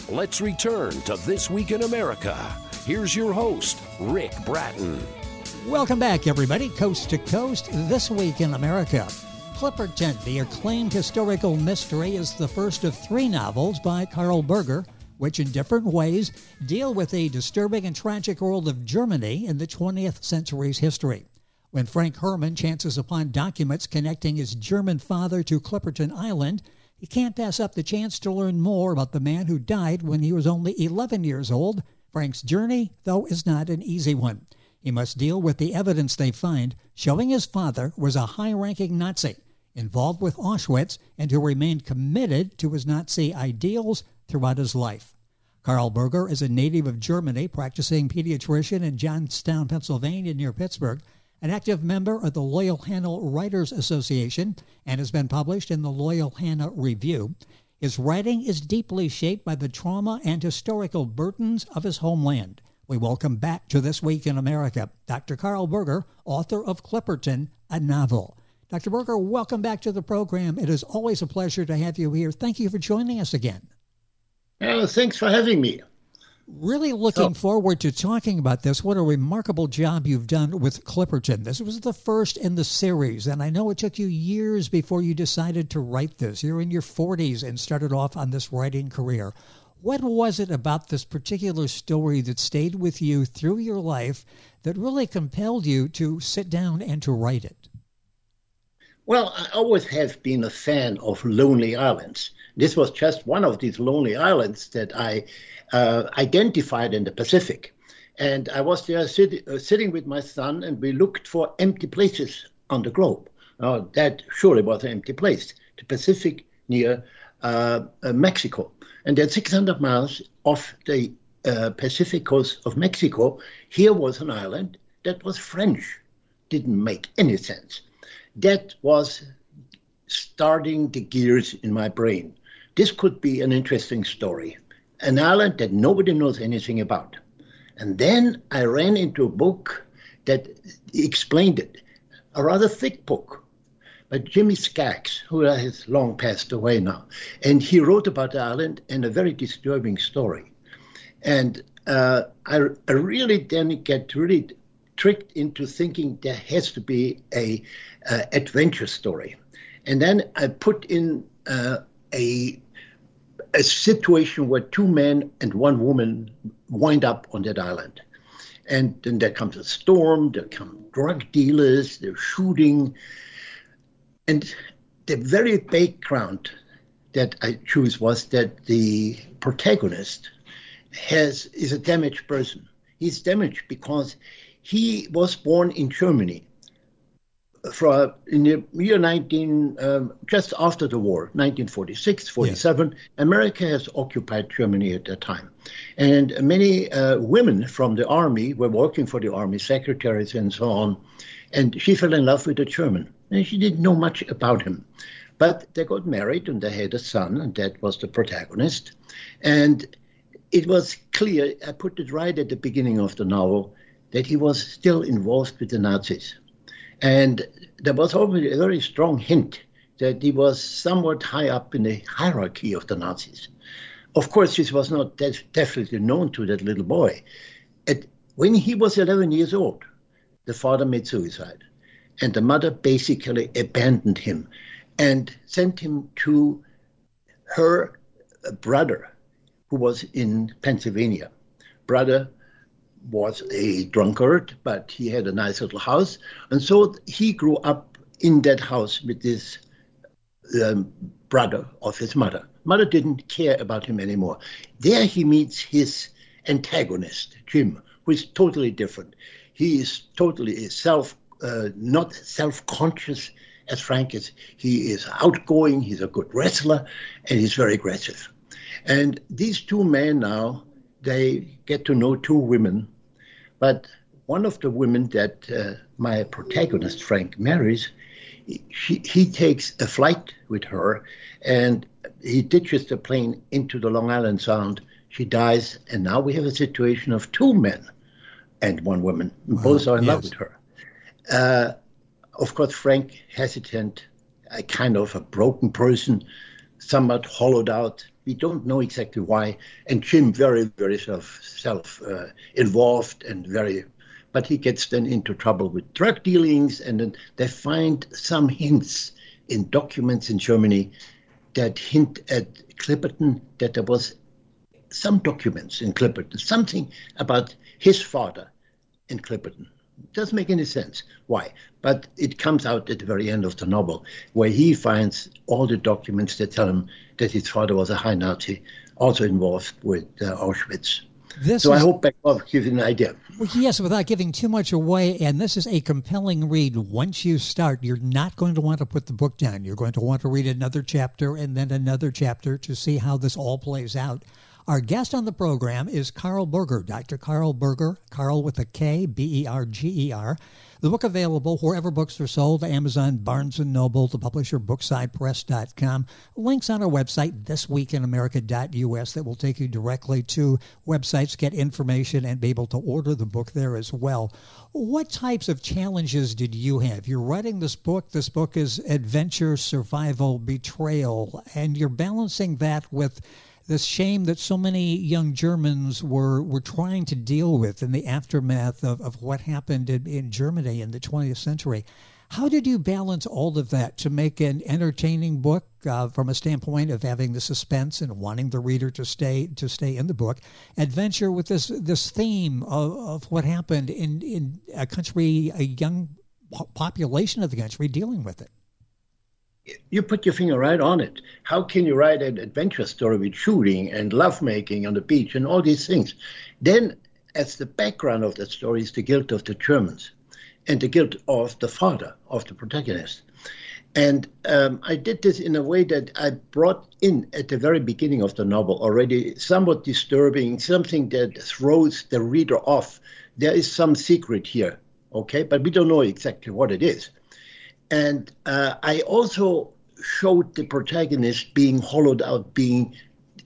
Let's return to This Week in America. Here's your host, Rick Bratton. Welcome back, everybody. Coast to Coast, This Week in America. Clipperton, the acclaimed historical mystery, is the first of 3 novels by Karl Berger, which in different ways deal with the disturbing and tragic world of Germany in the 20th century's history. When Frank Herman chances upon documents connecting his German father to Clipperton Island, he can't pass up the chance to learn more about the man who died when he was only 11 years old. Frank's journey, though, is not an easy one. He must deal with the evidence they find showing his father was a high-ranking Nazi involved with Auschwitz and who remained committed to his Nazi ideals throughout his life. Karl Berger is a native of Germany, practicing pediatrician in Johnstown, Pennsylvania, near Pittsburgh, an active member of the Loyal Hannah Writers Association, and has been published in the Loyal Hannah Review. His writing is deeply shaped by the trauma and historical burdens of his homeland. We welcome back to This Week in America Dr. Karl Berger, author of Clipperton, a novel. Dr. Berger, welcome back to the program. It is always a pleasure to have you here. Thank you for joining us again. Thanks for having me. Really looking forward to talking about this. What a remarkable job you've done with Clipperton. This was the first in the series, and I know it took you years before you decided to write this. You're in your 40s and started off on this writing career. What was it about this particular story that stayed with you through your life that really compelled you to sit down and to write it? Well, I always have been a fan of lonely islands. This was just one of these lonely islands that I identified in the Pacific. And I was there sitting with my son, and we looked for empty places on the globe. That surely was an empty place, the Pacific near Mexico. And then 600 miles off the Pacific coast of Mexico, here was an island that was French. Didn't make any sense. That was starting the gears in my brain. This could be an interesting story. An island that nobody knows anything about. And then I ran into a book that explained it, a rather thick book by Jimmy Skaggs, who has long passed away now. And he wrote about the island and a very disturbing story. And I really then get really tricked into thinking there has to be a adventure story. And then I put in a situation where 2 men and 1 woman wind up on that island. And then there comes a storm, there come drug dealers, they're shooting. And the very background that I choose was that the protagonist is a damaged person. He's damaged because he was born in Germany in the year just after the war, 1946, 47. Yes. America has occupied Germany at that time. And many women from the army were working for the army, secretaries and so on. And she fell in love with a German. And she didn't know much about him. But they got married and they had a son, and that was the protagonist. And it was clear, I put it right at the beginning of the novel, that he was still involved with the Nazis. And there was already a very strong hint that he was somewhat high up in the hierarchy of the Nazis. Of course, this was not definitely known to that little boy. When he was 11 years old, the father made suicide. And the mother basically abandoned him and sent him to her brother, who was in Pennsylvania. Brother was a drunkard, but he had a nice little house. And so he grew up in that house with this brother of his mother. Mother didn't care about him anymore. There he meets his antagonist, Jim, who is totally different. He is totally not self-conscious as Frank is. He is outgoing, he's a good wrestler, and he's very aggressive. And these 2 men now, they get to know 2 women. But one of the women that my protagonist, Frank, marries, he takes a flight with her, and he ditches the plane into the Long Island Sound. She dies, and now we have a situation of 2 men and 1 woman. Both are in love with her. Of course, Frank, hesitant, a kind of a broken person, somewhat hollowed out. We don't know exactly why. And Jim, very, very self-involved and but he gets then into trouble with drug dealings, and then they find some hints in documents in Germany that hint at Clipperton, that there was some documents in Clipperton, something about his father in Clipperton. It doesn't make any sense. Why? But it comes out at the very end of the novel, where he finds all the documents that tell him that his father was a high Nazi, also involved with Auschwitz. I hope that will give you an idea. Well, yes, without giving too much away, and this is a compelling read. Once you start, you're not going to want to put the book down. You're going to want to read another chapter and then another chapter to see how this all plays out. Our guest on the program is Karl Berger, Dr. Karl Berger, Karl with a K, Berger. The book available wherever books are sold, Amazon, Barnes & Noble, the publisher, BooksidePress.com. Links on our website, thisweekinamerica.us, that will take you directly to websites, get information, and be able to order the book there as well. What types of challenges did you have? You're writing this book. This book is adventure, survival, betrayal, and you're balancing that with this shame that so many young Germans were trying to deal with in the aftermath of what happened in Germany in the 20th century. How did you balance all of that to make an entertaining book from a standpoint of having the suspense and wanting the reader to stay in the book, adventure with this theme of what happened in a country, a young population of the country dealing with it? You put your finger right on it. How can you write an adventure story with shooting and lovemaking on the beach and all these things? Then, as the background of that story is the guilt of the Germans and the guilt of the father of the protagonist. And I did this in a way that I brought in at the very beginning of the novel already somewhat disturbing, something that throws the reader off. There is some secret here, okay? But we don't know exactly what it is. And I also showed the protagonist being hollowed out, being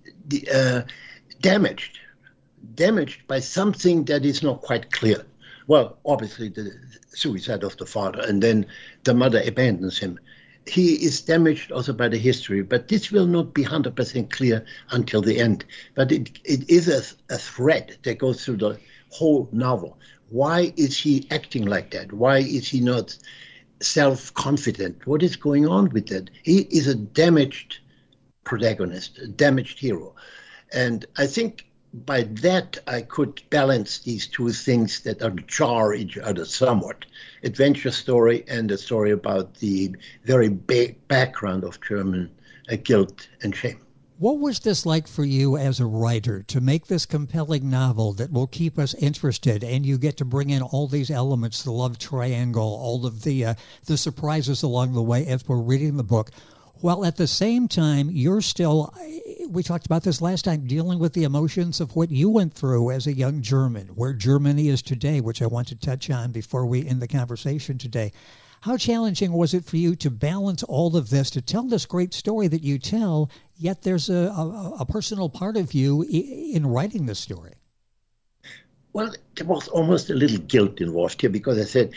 damaged by something that is not quite clear. Well, obviously the suicide of the father, and then the mother abandons him. He is damaged also by the history, but this will not be 100% clear until the end. But it is a thread that goes through the whole novel. Why is he acting like that? Why is he not self-confident? What is going on with that? He is a damaged protagonist, a damaged hero. And I think by that I could balance these two things that are jar each other somewhat. Adventure story and a story about the very big background of German guilt and shame. What was this like for you as a writer to make this compelling novel that will keep us interested, and you get to bring in all these elements, the love triangle, all of the surprises along the way as we're reading the book, while at the same time you're still, we talked about this last time, dealing with the emotions of what you went through as a young German, where Germany is today, which I want to touch on before we end the conversation today. How challenging was it for you to balance all of this, to tell this great story that you tell, yet there's a personal part of you in writing this story? Well, there was almost a little guilt involved here, because I said,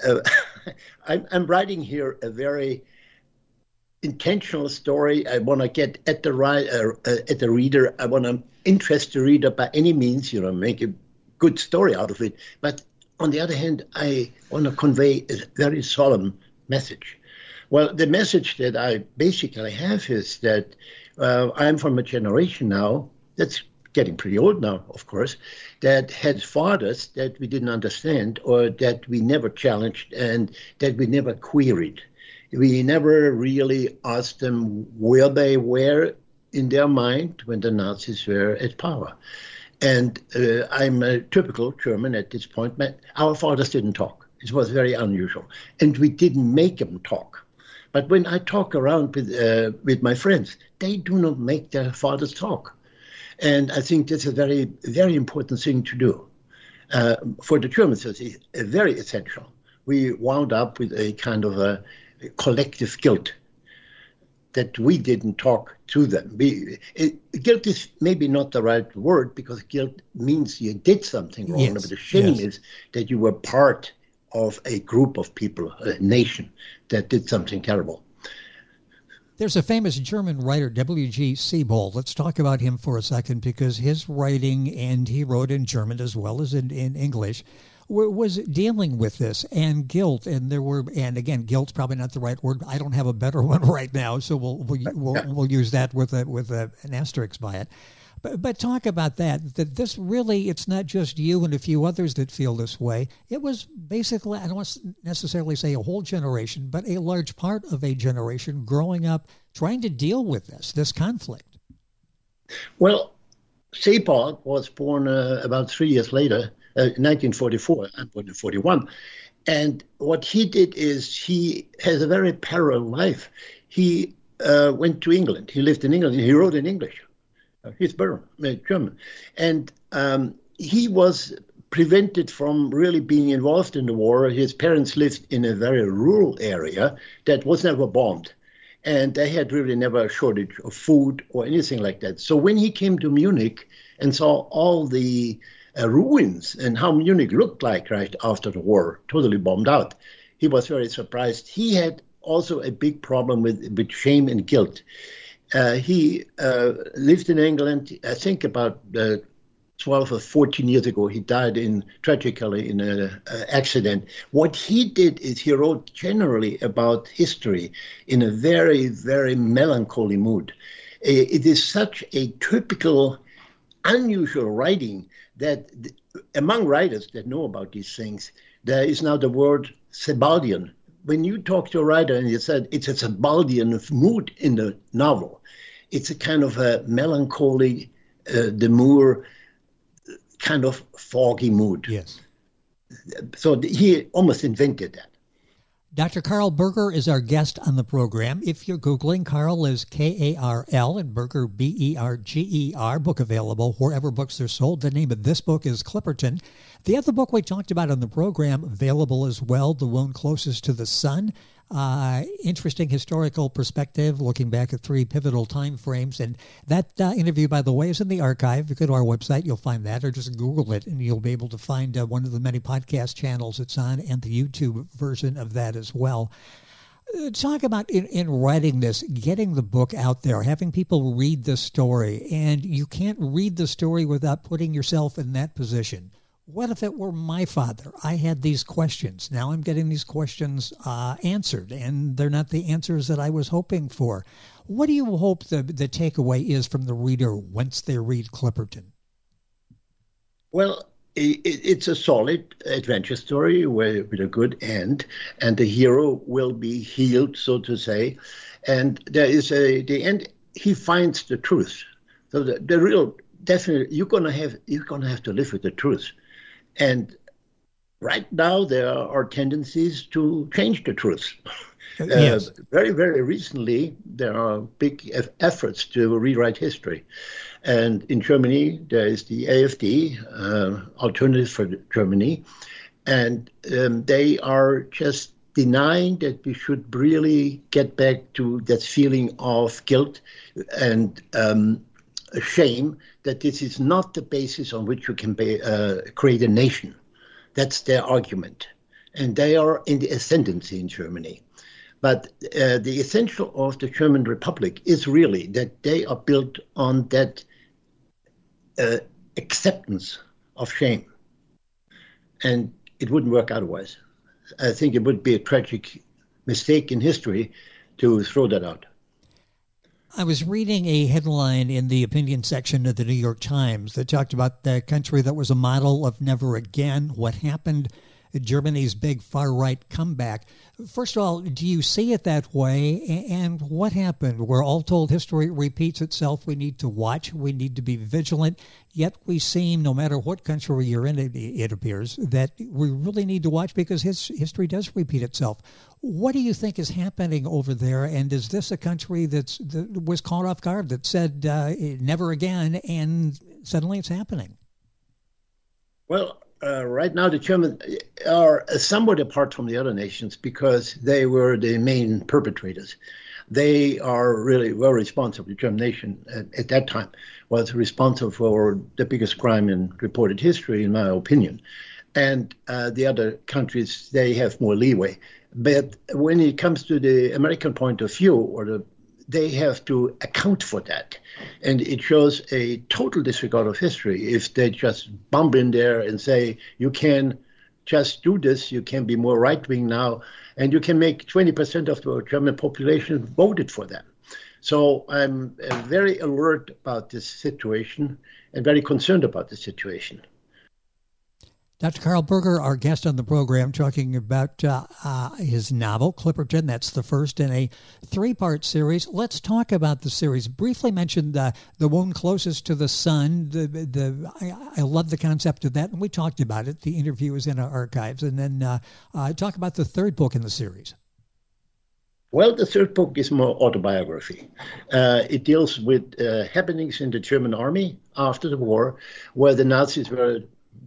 I'm writing here a very intentional story. I want to get at the reader. I want to interest the reader by any means, make a good story out of it. But on the other hand, I want to convey a very solemn message. Well, the message that I basically have is that I'm from a generation now that's getting pretty old now, of course, that had fathers that we didn't understand, or that we never challenged, and that we never queried. We never really asked them where they were in their mind when the Nazis were at power. And I'm a typical German at this point. Our fathers didn't talk. It was very unusual. And we didn't make them talk. But when I talk around with my friends, they do not make their fathers talk. And I think that's a very, very important thing to do. For the Germans, it's very essential. We wound up with a kind of a collective guilt that we didn't talk to them. Guilt is maybe not the right word, because guilt means you did something wrong. Yes. But the shame is that you were part of a group of people, a nation, that did something terrible. There's a famous German writer, W.G. Siebold. Let's talk about him for a second, because his writing, and he wrote in German as well as in English, was dealing with this and guilt. And again, guilt's probably not the right word. I don't have a better one right now, so we'll use that with an asterisk by it. But talk about that this really, it's not just you and a few others that feel this way. It was basically, I don't want to necessarily say a whole generation, but a large part of a generation growing up trying to deal with this conflict. Well, Siebold was born about 3 years later, 1944. I'm born in 41. And what he did is he has a very parallel life. He went to England. He lived in England, and he wrote in English. He's German. And he was prevented from really being involved in the war. His parents lived in a very rural area that was never bombed. And they had really never a shortage of food or anything like that. So when he came to Munich and saw all the ruins and how Munich looked like right after the war, totally bombed out, he was very surprised. He had also a big problem with shame and guilt. He lived in England, I think about 12 or 14 years ago. He died tragically in an accident. What he did is he wrote generally about history in a very, very melancholy mood. It is such a typical, unusual writing that among writers that know about these things, there is now the word Sebaldian. When you talk to a writer and you said it's a Sebaldian mood in the novel, it's a kind of a melancholy, demure, kind of foggy mood. Yes. So he almost invented that. Dr. Karl Berger is our guest on the program. If you're Googling, Karl is Karl and Berger, Berger, book available wherever books are sold. The name of this book is Clipperton. The other book we talked about on the program, available as well, The Wound Closest to the Sun. Interesting historical perspective, looking back at 3 pivotal time frames. And that interview, by the way, is in the archive. If you go to our website, you'll find that, or just Google it, and you'll be able to find one of the many podcast channels it's on, and the YouTube version of that as well. Talk about in writing this, getting the book out there, having people read the story, and you can't read the story without putting yourself in that position. What if it were my father? I had these questions. Now I'm getting these questions answered, and they're not the answers that I was hoping for. What do you hope the takeaway is from the reader once they read Clipperton? Well, it's a solid adventure story with a good end, and the hero will be healed, so to say. And there is the end. He finds the truth. So the real, definitely, you're gonna have to live with the truth. And right now, there are tendencies to change the truth. Yes. Very, very recently, there are big efforts to rewrite history. And in Germany, there is the AfD, Alternative for Germany, and they are just denying that we should really get back to that feeling of guilt and shame, that this is not the basis on which you can create a nation. That's their argument. And they are in the ascendancy in Germany. But the essential of the German Republic is really that they are built on that acceptance of shame. And it wouldn't work otherwise. I think it would be a tragic mistake in history to throw that out. I was reading a headline in the opinion section of the New York Times that talked about the country that was a model of never again. What happened? Germany's big far-right comeback. First of all, do you see it that way? And what happened? We're all told history repeats itself. We need to watch. We need to be vigilant. Yet we seem, no matter what country you're in, it appears, that we really need to watch because history does repeat itself. What do you think is happening over there? And is this a country that was caught off guard, that said never again, and suddenly it's happening? Well, right now the Germans are somewhat apart from the other nations because they were the main perpetrators. They are really well responsible. The German nation at that time was responsible for the biggest crime in recorded history, in my opinion. And the other countries, they have more leeway. But when it comes to the American point of view, or they have to account for that. And it shows a total disregard of history if they just bump in there and say, you can just do this, you can be more right-wing now, and you can make 20% of the German population voted for them. So I'm very alert about this situation and very concerned about the situation. Dr. Karl Berger, our guest on the program, talking about his novel, Clipperton. That's the first in a 3-part series. Let's talk about the series. Briefly mentioned the wound closest to the sun. I love the concept of that, and we talked about it. The interview is in our archives. And then talk about the third book in the series. Well, the third book is more autobiography. It deals with happenings in the German army after the war, where the Nazis were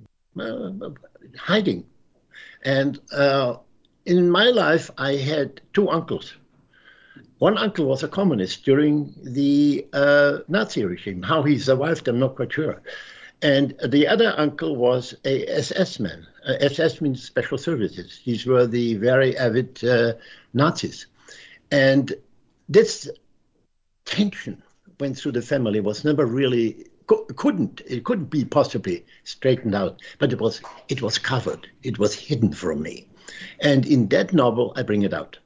hiding. And in my life, I had 2 uncles. One uncle was a communist during the Nazi regime. How he survived, I'm not quite sure. And the other uncle was a SS man. SS means special services. These were the very avid Nazis. And this tension went through the family, was never really couldn't be possibly straightened out, but it was covered. It was hidden from me. And in that novel, I bring it out.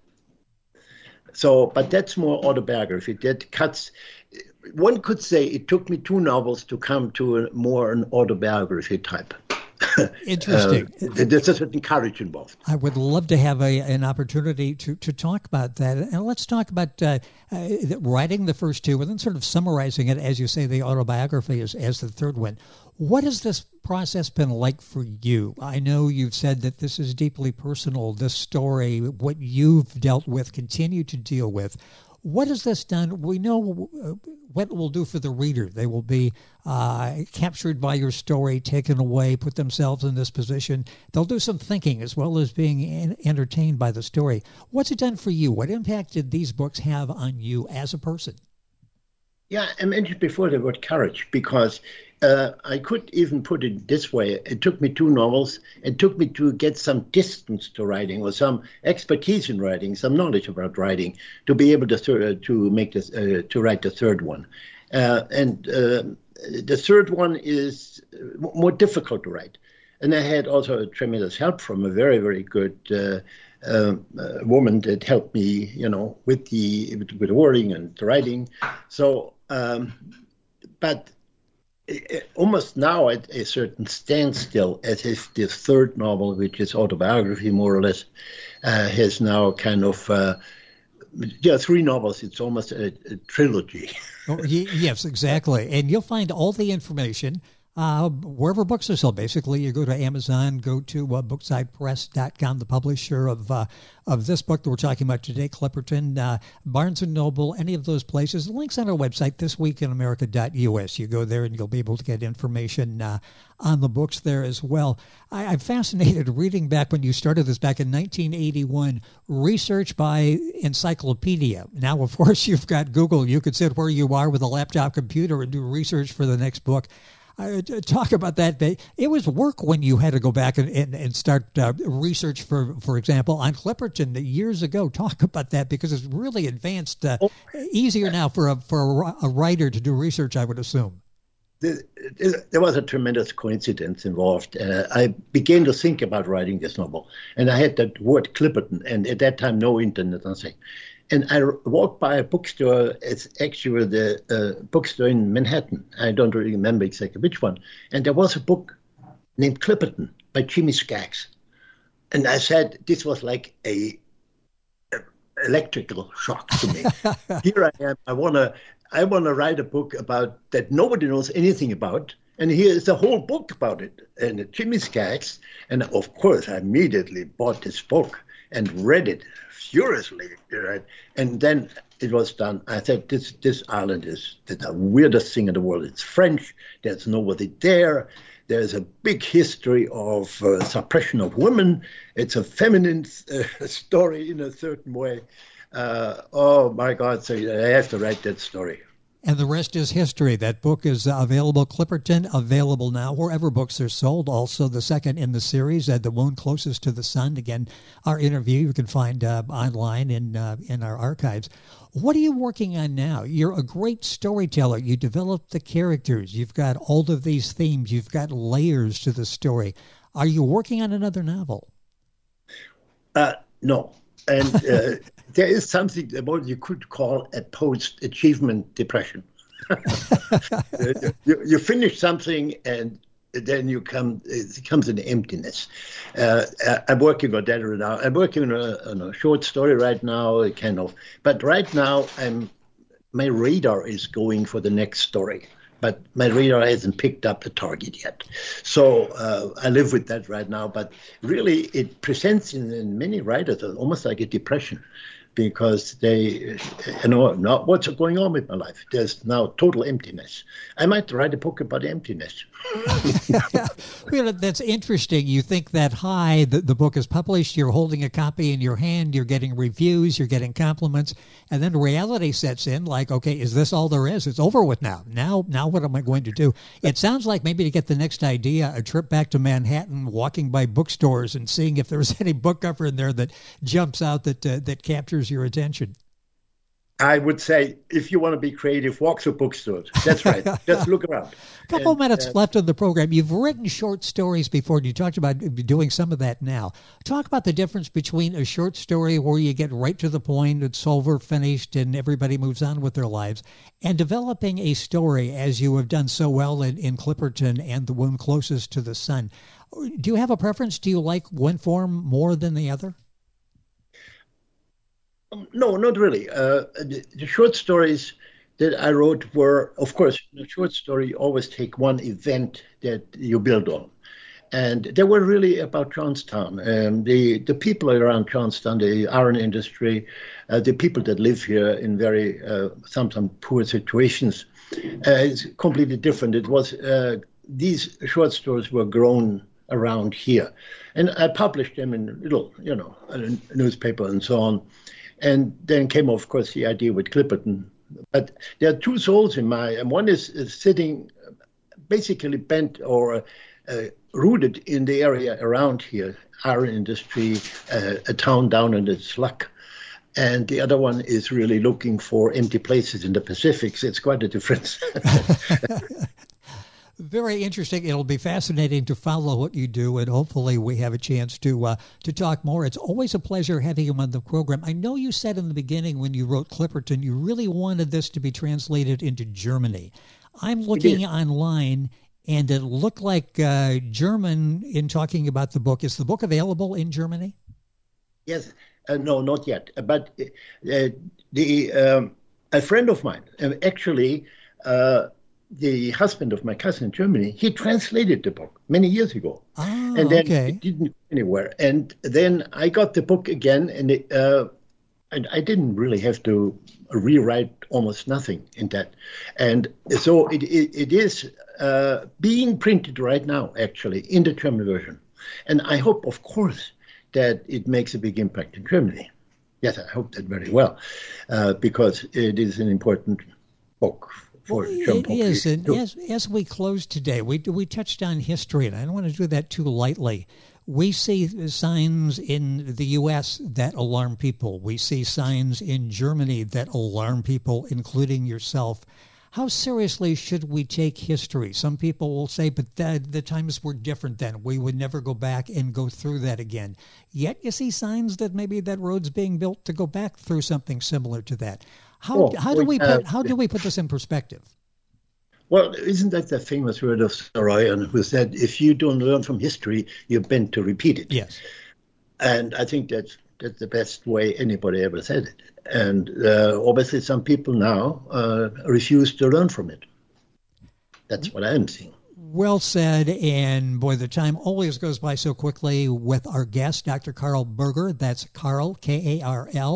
So, but that's more autobiography. That cuts, one could say it took me 2 novels to come to an autobiography type. Interesting. There's a certain courage involved. I would love to have an opportunity to talk about that. And let's talk about writing the first 2 and then sort of summarizing it, as you say, the autobiography as the third one. What has this process been like for you? I know you've said that this is deeply personal, this story, what you've dealt with, continue to deal with. What has this done? We know what it will do for the reader. They will be captured by your story, taken away, put themselves in this position. They'll do some thinking as well as being entertained by the story. What's it done for you? What impact did these books have on you as a person? Yeah, I mentioned before the word courage, because I could even put it this way. It took me 2 novels. It took me to get some distance to writing, or some expertise in writing, some knowledge about writing, to be able to make this to write the third one. And the third one is more difficult to write. And I had also tremendous help from a very, very good woman that helped me, with the wording and the writing. So, but almost now at a certain standstill, as if the third novel, which is autobiography more or less, has now kind of 3 novels. It's almost a trilogy. Oh, yes, exactly. And you'll find all the information wherever books are sold. Basically, you go to Amazon, go to booksidepress.com, the publisher of this book that we're talking about today, Clipperton, Barnes & Noble, any of those places. The link's on our website, thisweekinamerica.us. You go there and you'll be able to get information on the books there as well. I'm fascinated reading back when you started this back in 1981, research by encyclopedia. Now, of course, you've got Google. You could sit where you are with a laptop computer and do research for the next book. Talk about that. It was work when you had to go back and start research, for example, on Clipperton years ago. Talk about that, because it's really advanced, easier now for a writer to do research, I would assume. There was a tremendous coincidence involved. I began to think about writing this novel, and I had that word Clipperton, and at that time, no internet, nothing. And I walked by a bookstore. It's actually the bookstore in Manhattan. I don't really remember exactly which one. And there was a book named Clipperton by Jimmy Skaggs. And I said, this was like a electrical shock to me. Here I am. I want to write a book about that nobody knows anything about. And here is a whole book about it. And Jimmy Skaggs. And of course, I immediately bought this book and read it furiously, right? And then it was done. I said, this island is the weirdest thing in the world. It's French. There's nobody there. There's a big history of suppression of women. It's a feminine story in a certain way. Oh, my God. So I have to write that story. And the rest is history. That book is available, Clipperton, available now wherever books are sold. Also, the second in the series, The Wound Closest to the Sun. Again, our interview you can find online in our archives. What are you working on now? You're a great storyteller. You develop the characters. You've got all of these themes. You've got layers to the story. Are you working on another novel? No. And there is something about you could call a post-achievement depression. you finish something and then it comes an emptiness. I'm working on that right now. I'm working on a short story right now, but right now my radar is going for the next story. But my radar hasn't picked up the target yet. So I live with that right now. But really, it presents in many writers almost like a depression because they, not what's going on with my life. There's now total emptiness. I might write a book about emptiness. Well, that's interesting. You think that high, the book is published, you're holding a copy in your hand, you're getting reviews, you're getting compliments, and then reality sets in like, okay, is this all there is? It's over with now. Now what am I going to do? It sounds like maybe to get the next idea, a trip back to Manhattan, walking by bookstores and seeing if there's any book cover in there that jumps out that captures your attention. I would say, if you want to be creative, walk through bookstores. That's right. Just look around. A couple minutes left of the program. You've written short stories before. You talked about doing some of that now. Talk about the difference between a short story where you get right to the point, it's over, finished, and everybody moves on with their lives, and developing a story as you have done so well in Clipperton and The Wound Closest to the Sun. Do you have a preference? Do you like one form more than the other? No, not really. The short stories that I wrote were, of course, in a short story, you always take one event that you build on. And they were really about Johnstown. The people around Johnstown, the iron industry, the people that live here in very, sometimes poor situations, it's completely different. It was, these short stories were grown around here. And I published them in little, a newspaper and so on. And then came, of course, the idea with Clipperton. But there are two souls in and one is sitting basically bent or rooted in the area around here, iron industry, a town down in its luck. And the other one is really looking for empty places in the Pacific. So it's quite a difference. Very interesting. It'll be fascinating to follow what you do, and hopefully we have a chance to talk more. It's always a pleasure having you on the program. I know you said in the beginning when you wrote Clipperton, you really wanted this to be translated into Germany. I'm looking online, and it looked like German in talking about the book. Is the book available in Germany? Yes. No, not yet. But a friend of mine, actually, the husband of my cousin in Germany, he translated the book many years ago. Oh, and then it didn't go anywhere. And then I got the book again, and I didn't really have to rewrite almost nothing in that. And so it is being printed right now, actually, in the German version. And I hope, of course, that it makes a big impact in Germany. Yes, I hope that very well, because it is an important book. It is, and as we close today, we touched on history, and I don't want to do that too lightly. We see signs in the U.S. that alarm people. We see signs in Germany that alarm people, including yourself. How seriously should we take history? Some people will say, but the times were different then. We would never go back and go through that again. Yet you see signs that maybe that road's being built to go back through something similar to that. How do we put this in perspective? Well, isn't that the famous word of Soroyan, who said, if you don't learn from history, you're bent to repeat it? Yes. And I think that's the best way anybody ever said it. And obviously some people now refuse to learn from it. That's what I'm seeing. Well said, and boy, the time always goes by so quickly with our guest, Dr. Karl Berger. That's Karl, Karl,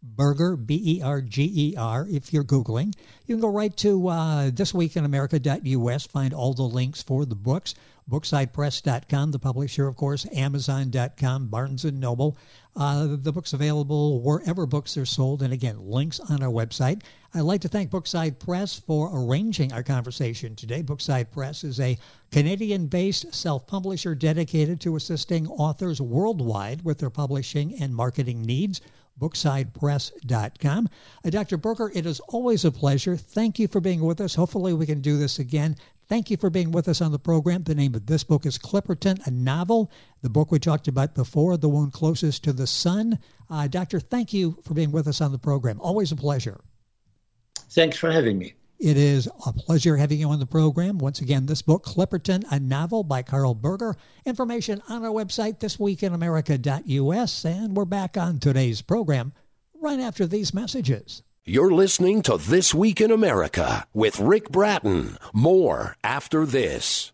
Berger, Berger, if you're Googling. You can go right to thisweekinamerica.us, find all the links for the books. Booksidepress.com, the publisher, of course, Amazon.com, Barnes & Noble. The book's available wherever books are sold, and again, links on our website. I'd like to thank Bookside Press for arranging our conversation today. Bookside Press is a Canadian-based self-publisher dedicated to assisting authors worldwide with their publishing and marketing needs. Booksidepress.com. Dr. Berger, it is always a pleasure. Thank you for being with us. Hopefully we can do this again. Thank you for being with us on the program. The name of this book is Clipperton, a novel. The book we talked about before, The One Closest to the Sun. Doctor, thank you for being with us on the program. Always a pleasure. Thanks for having me. It is a pleasure having you on the program. Once again, this book, Clipperton, a novel by Carl Berger. Information on our website, thisweekinamerica.us. And we're back on today's program right after these messages. You're listening to This Week in America with Rick Bratton. More after this.